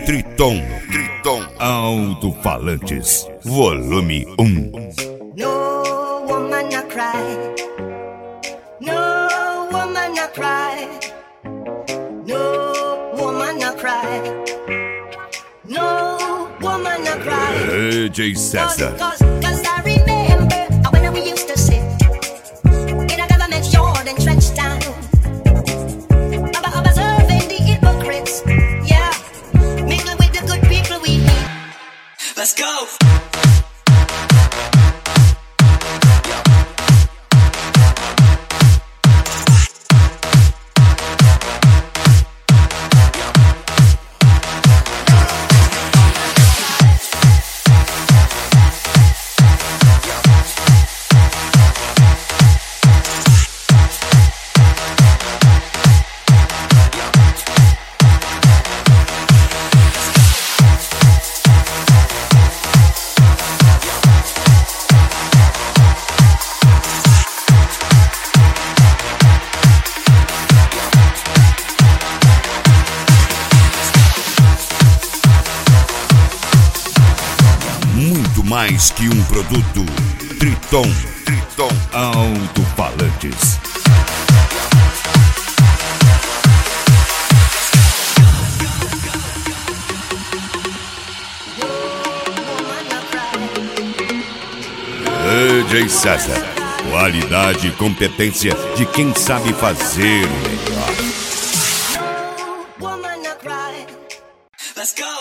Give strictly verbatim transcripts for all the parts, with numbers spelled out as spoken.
Triton, Triton Alto-Falantes, volume um. No woman a cry, no woman a cry, no woman a cry, no woman a cry. D J César. Cause, cause, cause I remember when we used to sit in a government yard in Trenchtown, observing the hypocrites, yeah, mingling with the good people we meet. Let's go. Mais que um produto, Triton, Triton Alto-Falantes. D J César, qualidade e competência de quem sabe fazer o melhor. Let's go.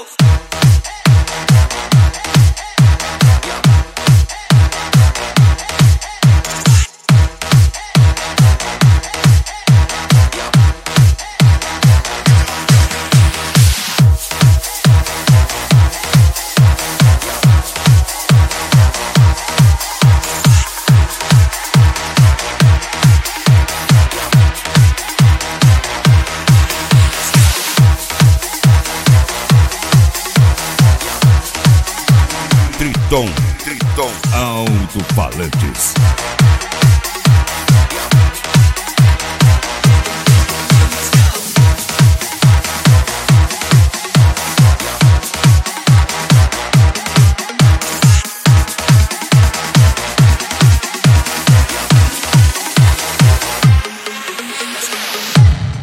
Triton, Triton Alto-Falantes.